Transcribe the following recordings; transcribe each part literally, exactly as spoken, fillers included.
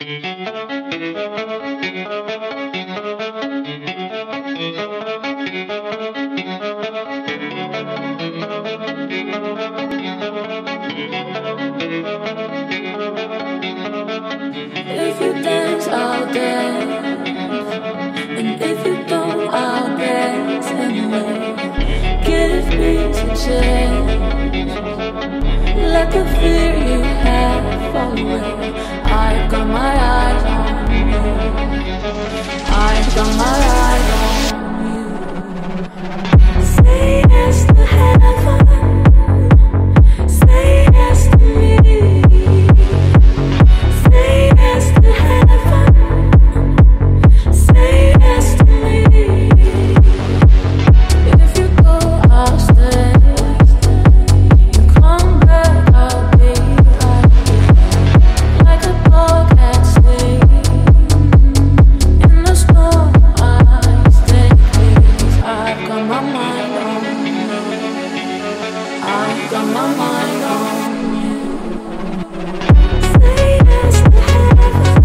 If you dance, I'll dance. And if you don't, I'll dance anyway. Give me a chance. Let the fear you have fall away. I've got my eyes on you. I've got my eyes on you. Say yes to heaven. Say yes to me. Say yes to heaven. Say yes to me. If you go, I'll stay. You come back, I'll be right like a dog at sea. In the storm, I stay clear. I've got my mind on you. I've got my mind on you. Say yes to heaven.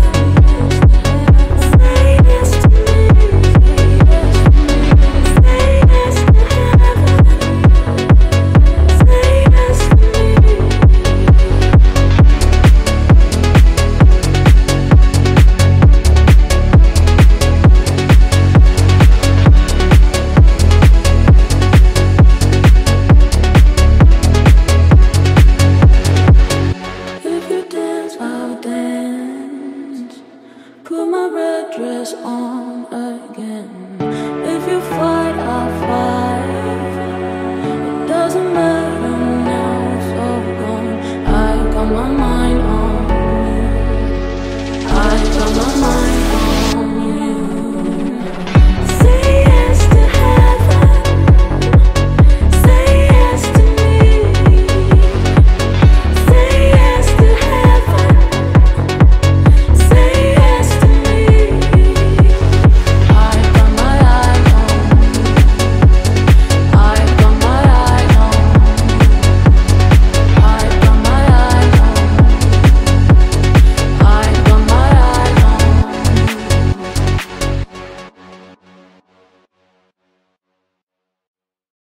Say yes to me. Say yes to heaven. Say yes to me. If you dance, I'll dance. Put my red dress on.